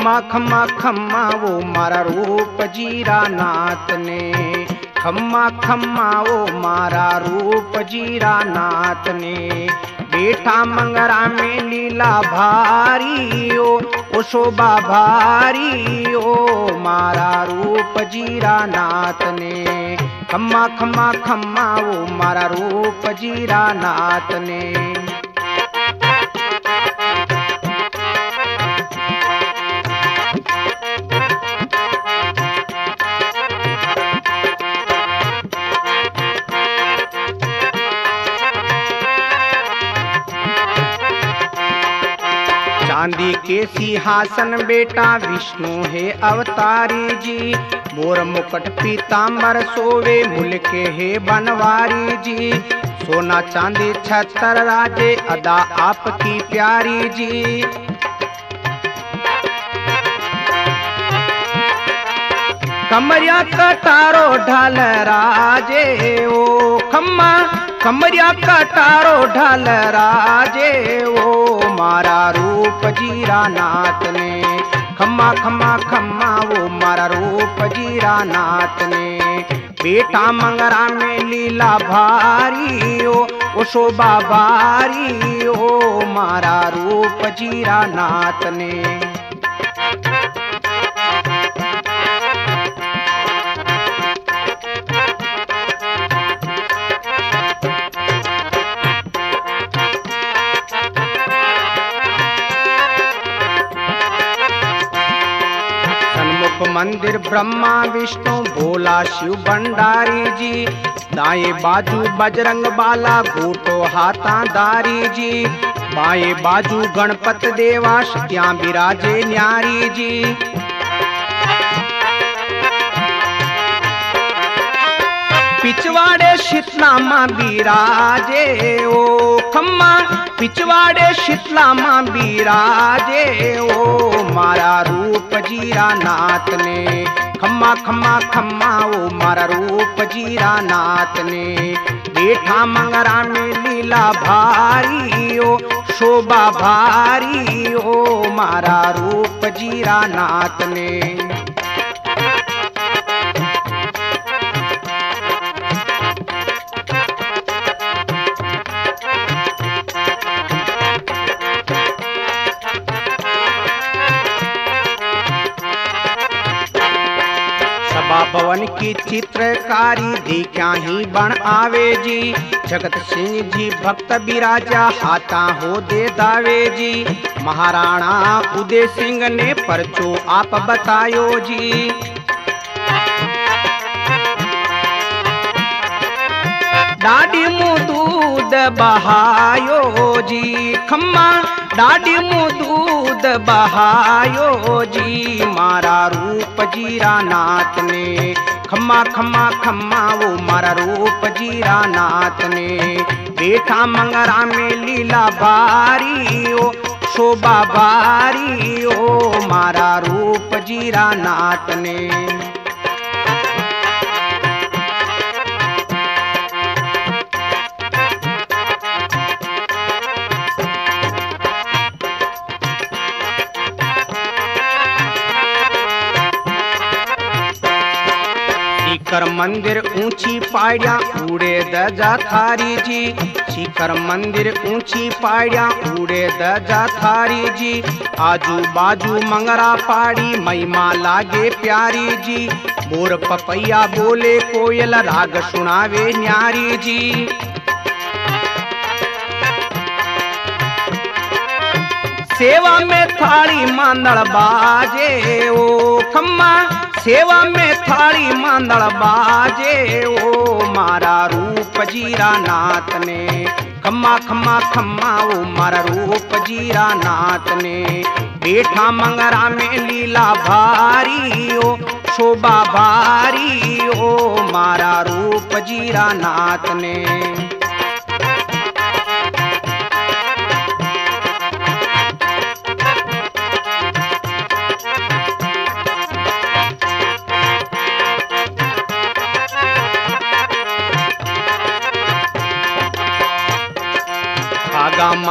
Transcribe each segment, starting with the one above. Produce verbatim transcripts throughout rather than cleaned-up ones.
खम्मा खम्मा खम्मा वो मारा रूप जीरा नाथ ने, खम्मा खम्मा वो मारा रूप जीरा नाथ ने। बेटा मंगरा में लीला भारी ओ, ओ शोभा भारी ओ मारा रूप जीरा नाथ ने। खम्मा खम्मा खम्मा वो मारा रूप जीरा नाथ ने। चांदी के सिंहासन बेटा विष्णु है अवतारी जी, मोर मुकुट पीतांबर सोवे मुल्के है बनवारी जी। सोना चांदी छतर राजे अदा आपकी प्यारी जी। कमरिया कटारो ढाल राजे ओ खम्मा, कमरिया कटारो ढाल राजे ओ मारा रूप जीरा नाथ ने। खम्मा खम्मा खम्मा वो मारा रूप जीरा नाथ ने। बेटा मंगरा में लीला भारी ओ, ओ शोभा भारी ओ मारा रूप जीरा नाथ ने। मंदिर ब्रह्मा विष्णु भोला शिव भंडारी जी। दाएं बाजू बजरंग बाला घोटो हाथा दारी जी। बाएं बाजू गणपत देवा सत्या बिराजे न्यारी जी। पिछवाड़े शीतला माँ बिराजे ओ खम्मा, पिछवाड़े शीतला माँ बिराजे ओ मारा रूप जीरा नाथ ने। खम्मा खम्मा खम्मा ओ मारा रूप जीरा नाथ ने। बेटा मंगरा में लीला भारी ओ, शोभा भारी ओ मारा रूप जीरा नाथ ने। भवन की चित्रकारी देखा ही बन आवे जी। जगत सिंह जी भक्त बिराजा हाथा हो दे दावे जी। महाराणा उदय सिंह ने परचो आप बतायो जी। डाडी मुँह दूध बहायो जी खम्मा, डाडी मुँह दूध बहायो जी मारा रूप जीरा नाथ ने। खम्मा खम्मा खम्मा वो मारा रूप जीरा नाथ ने। बेटा मंगरा में लीला भारी ओ, शोभा भारी ओ मारा रूप जीरा नाथ ने। शिखर मंदिर ऊंची पाड़िया उड़े दजा थारी जी। शिखर मंदिर ऊंची पाड़िया उड़े दजा थारी जी। आजू बाजू मंगरा पाड़ी महिमा लागे प्यारी जी। मोर पपैया बोले कोयल राग सुनावे न्यारी जी। सेवा में थाली मांदड़ बाजे ओ खम्मा, सेवा में थाली मांदड़ बाजे ओ मारा रूप जीरा नाथ ने। खम्मा खम्मा खम्मा ओ मारा रूप जीरा नाथ ने। बेटा मंगरा में लीला भारी ओ, शोभा भारी ओ मारा रूप जीरा नाथ ने।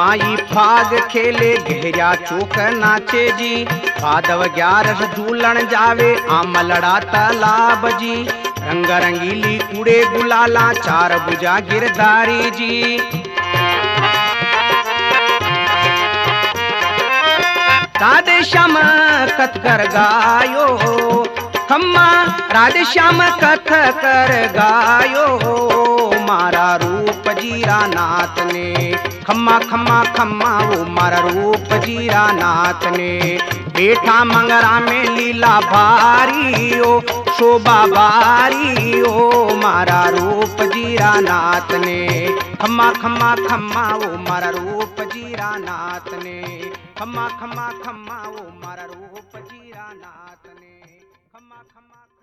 माई फाग खेले घेरिया चौक नाचे जी। भादव ग्यारस झूलन जावे आमलड़ा तालाब जी। रंग रंगीली उड़े गुलाला चार बुझा गिरधारी जी। राधे श्याम कथ कर गायो खम्मा, राधे श्याम कथ कर गायो मारा रूप जीरा नाथ ने। खम्मा खम्मा खम्मा वो मारा रूप जीरा नाथ ने। बैठा मंगरा में लीला भारी ओ शोभा बारी ओ मारा रूप जीरा नाथ ने। खम्मा खम्मा खम्मा वो मारा रूप जीरा नाथ ने। खम्मा खम्मा खम्मा वो मारा रूप जीरा नाथ ने। खम्मा खम्मा